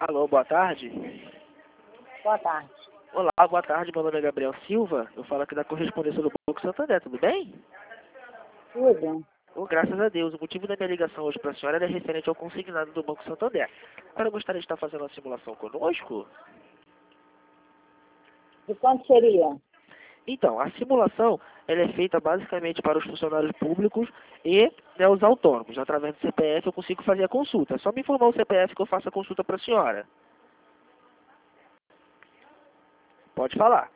Alô, boa tarde. Boa tarde. Olá, boa tarde. Meu nome é Gabriel Silva. Eu falo aqui da correspondência do Banco Santander, tudo bem? Tudo. Oh, graças a Deus. O motivo da minha ligação hoje para a senhora é referente ao consignado do Banco Santander. A senhora gostaria de estar fazendo uma simulação conosco? De quanto seria? Então, a simulação ela é feita basicamente para os funcionários públicos e os autônomos. Através do CPF eu consigo fazer a consulta. É só me informar o CPF que eu faço a consulta para a senhora. Pode falar.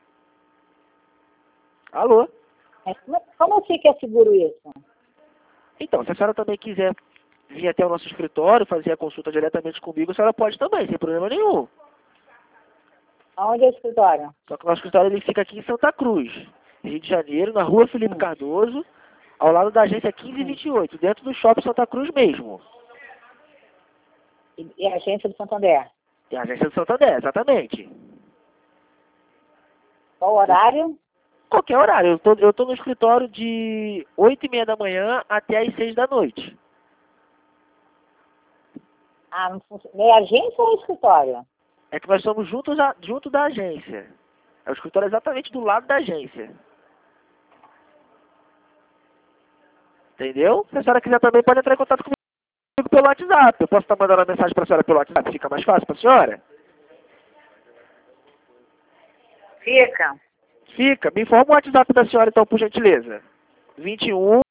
Alô? Mas como fica é seguro isso? Então, se a senhora também quiser vir até o nosso escritório, fazer a consulta diretamente comigo, a senhora pode também, sem problema nenhum. Aonde é o escritório? Só que o nosso escritório ele fica aqui em Santa Cruz, Rio de Janeiro, na rua Felipe Cardoso, ao lado da agência 1528, dentro do shopping Santa Cruz mesmo. E a agência do Santander? É a agência do Santander, exatamente. Qual o horário? Qualquer horário. Eu tô no escritório de 8h30 da manhã até as 6 da noite. Ah, é agência ou escritório? É que nós somos junto da agência. É o escritório exatamente do lado da agência. Entendeu? Se a senhora quiser também, pode entrar em contato comigo pelo WhatsApp. Eu posso estar mandando uma mensagem para a senhora pelo WhatsApp? Fica mais fácil para a senhora? Fica. Fica. Me informa o WhatsApp da senhora, então, por gentileza. 21